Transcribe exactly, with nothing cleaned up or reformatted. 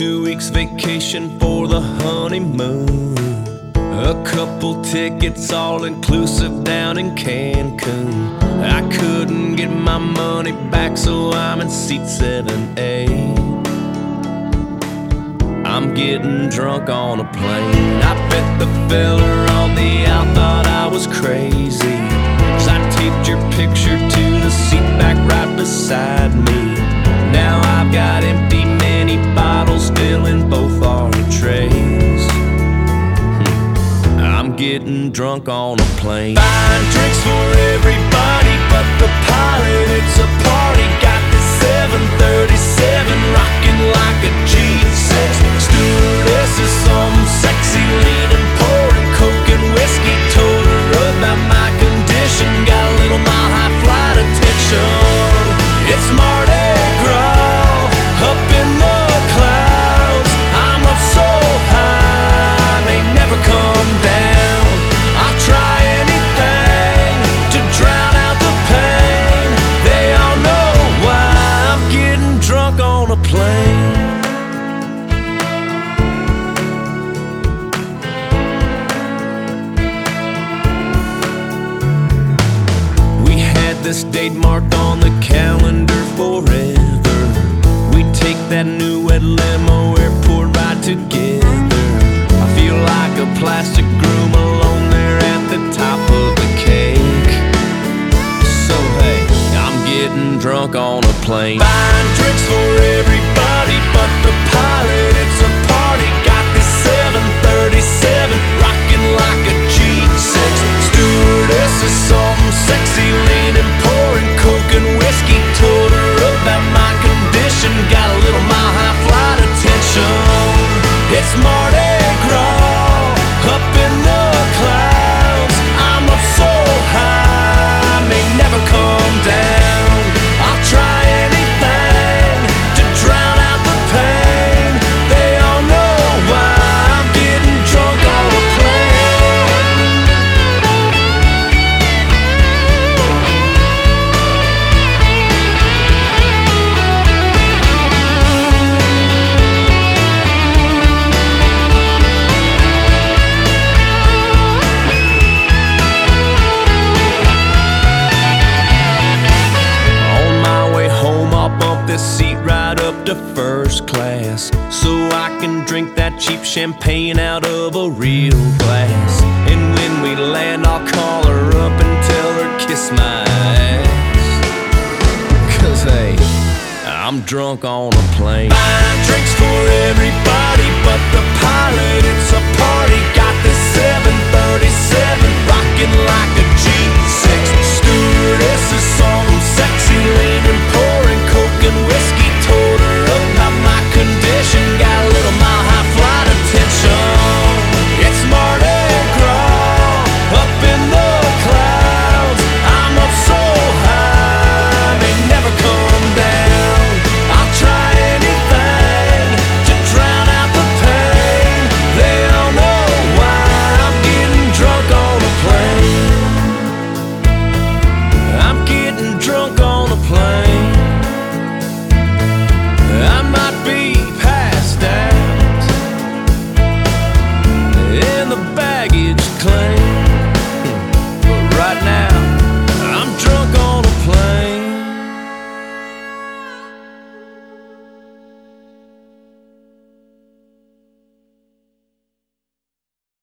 two weeks vacation for the honeymoon. A couple tickets all inclusive down in Cancun. I couldn't get my money back, so I'm in seat seven A. I'm getting drunk on a plane. I bet the fella on the out thought I was crazy, 'cause I taped your picture to the seat back right beside me. Now I've got empty mini bottles filling both our trays. I'm getting drunk on a plane. Buying drinks for everybody but the pilot. It's a party. Got this seven thirty-seven rocking like a G six. Stewardess is some sexy leaning, pouring coke and whiskey. Told her about my condition. Got a little mile high flight attention. It's Mardi Gras up in the clouds. I'm up so high, may never come down. I'll try anything to drown out the pain. They all know why I'm getting drunk on a plane. We had this date marked on the calendar forever. We take that new red limo airport ride together. I feel like a plastic groom alone there at the top of the cake. So hey, I'm getting drunk on a plane. Buying drinks for everybody but the pilot. It's a party. Got this seven thirty-seven rocking like a G six. Stewardess is something sexy leaning, pouring coke and whiskey. Told her about my condition. Got a little mile high flight attention. It's Mardi Gras up in the clouds. I'm up so high, may never come down. I'll try anything to drown out the pain. They all know why I'm getting drunk on a plane. On my way home, I'll bump this seat right up to first class, so I can drink that cheap champagne out of a real glass. And when we land, I'll call her up and tell her kiss my ass. 'Cause hey, I'm drunk on a plane. Buying drinks for everybody but the pilot. It's a